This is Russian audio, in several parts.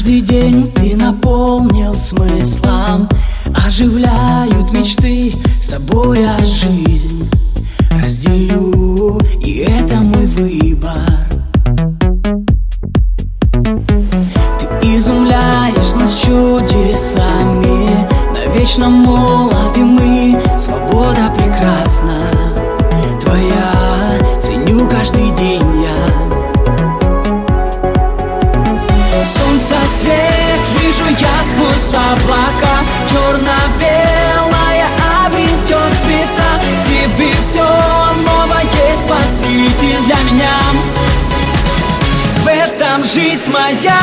Каждый день ты наполнил смыслом, оживляют мечты, с тобой я жизнь разделю, и это мой выбор. Ты изумляешь нас чудесами, навечно молоды мы, свобода прекрасна твоя, ценю каждый день я. Солнце свет вижу я сквозь облака, черно-белая обретет цвета. В тебе все новое, спаситель для меня. В этом жизнь моя.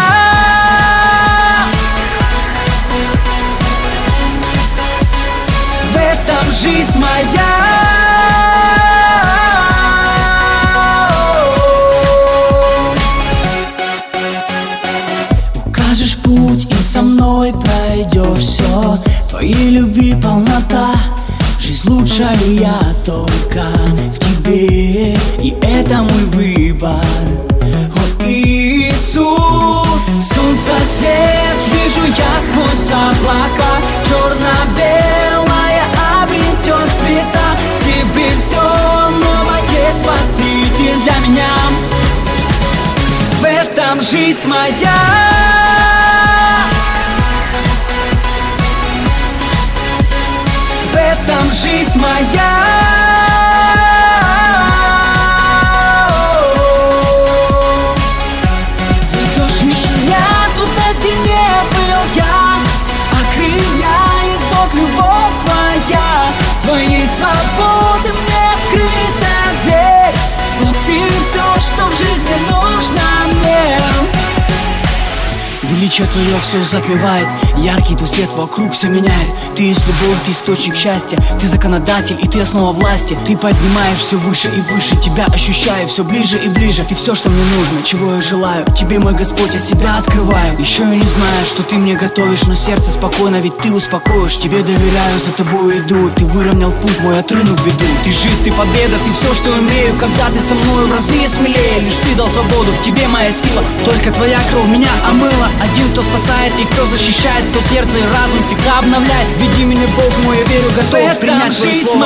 В этом жизнь моя. Укажешь путь и со мной пройдешь все, твоей любви полнота. Жизнь лучшая я только в тебе, и это мой выбор. О, Иисус, солнце свет вижу я сквозь облака, черно-белая обретет цвета. В тебе все новое, спаситель для меня. В этом жизнь моя. В этом жизнь моя. Ведешь меня туда, где не был я, окрыляет Бог, любовь твоя. Твоей свободы мне открыта дверь. Вот ты все, что в жизни нужно мне. Величие твое все затмевает, яркий твой свет вокруг все меняет. Ты есть любовь, ты источник счастья, ты законодатель и ты основа власти. Ты поднимаешь все выше и выше, тебя ощущаю все ближе и ближе. Ты все, что мне нужно, чего я желаю, тебе, мой Господь, я себя открываю. Еще я не знаю, что ты мне готовишь, но сердце спокойно, ведь ты успокоишь. Тебе доверяю, за тобой иду, ты выровнял путь, мой отрынув веду. Ты жизнь, ты победа, ты все, что имею, когда ты со мной в разы смелее. Лишь ты дал свободу, в тебе моя сила, только твоя кровь меня омыла. Один, кто спасает и кто защищает, кто сердце и разум всегда обновляет. Веди меня, Бог мой, я верю, готов принять твое слово.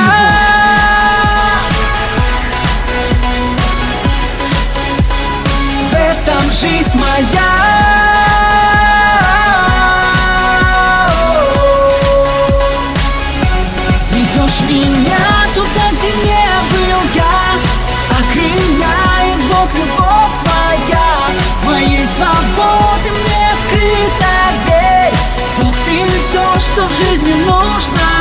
В этом жизнь моя. Ведешь меня туда, где не был я, окрыляет Бог, любовь твоя. Твоей свободы мне открыта дверь. Вот ты все, что в жизни нужно